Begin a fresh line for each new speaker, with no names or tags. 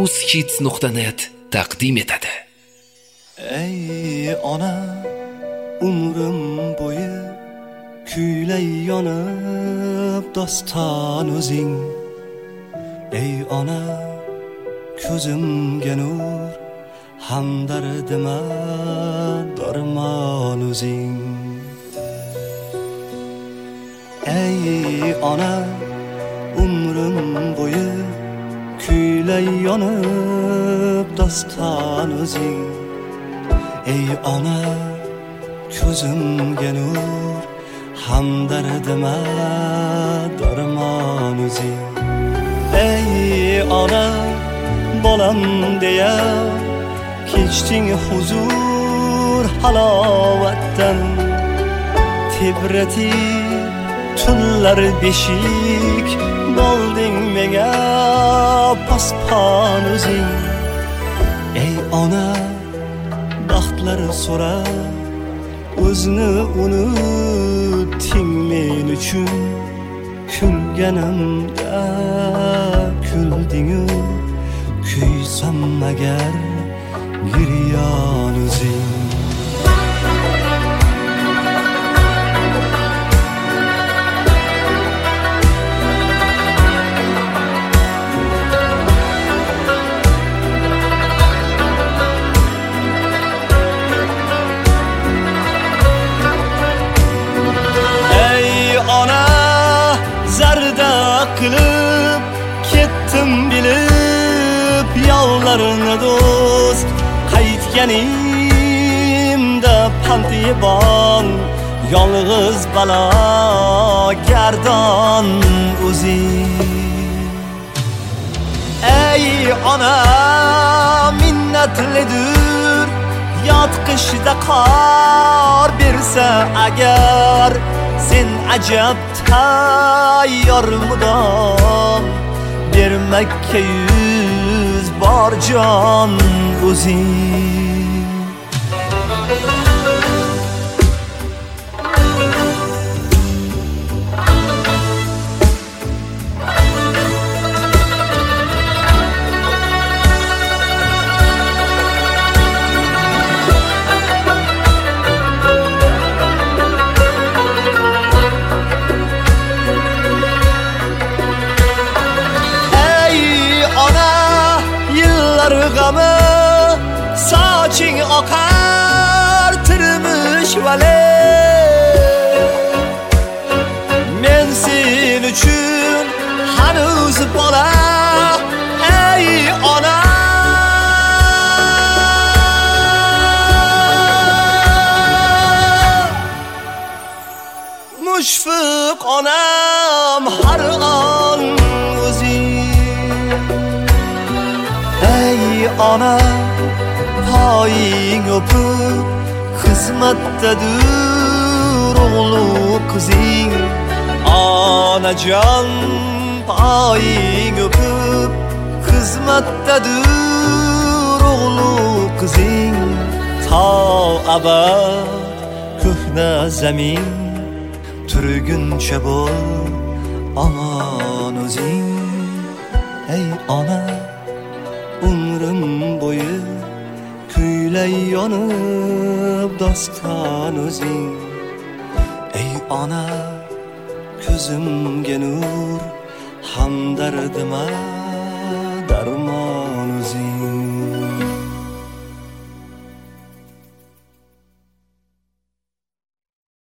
uzhits.net taqdim etadi.
Ey ona, umrim bo'yi kuylay yonib doston o'zing. Ey ona, ko'zimga nur, hamdardima darmon o'zing. Ey ona, umrim bo'yi kuylay yonib doston o'zing. Ey ona, ko'zimga nur, hamdardima darmon o'zing. Ey ona, bolam deya kechding huzur halovatdan. Tebratib tunlar beshik bo'lding menga paspon o'zing. Ey ona, baxtlar so'rab o'zni unutding men uchun. Kulganimda kulding-u, kuysam agar giryon o'zing. Qilib ketdim bilib yollarni do'st, qaytganimda pantiyban yolg'iz balo gardon o'zing. Ey ona, minnatlidir yot qishda qor bersa agar. Sen ajab tayyor mudom, bermakka yuz bor jon o'zing. G'ami soching oqar tirmish vale. Men sen uchun hanuz bola. Ey ona, mushfiq onam har on o'zing. Ey ona, poying o'pib xizmatdadir o'g'lu qizing. Onajon, poying o'pib xizmatdadir o'g'lu qizing. To abad ko'hna zamin turguncha bo'l omon o'zing. Ey ona, umrim bo'yi kuylay yonib doston o'zing. Ey ona, ko'zimga nur, hamdardima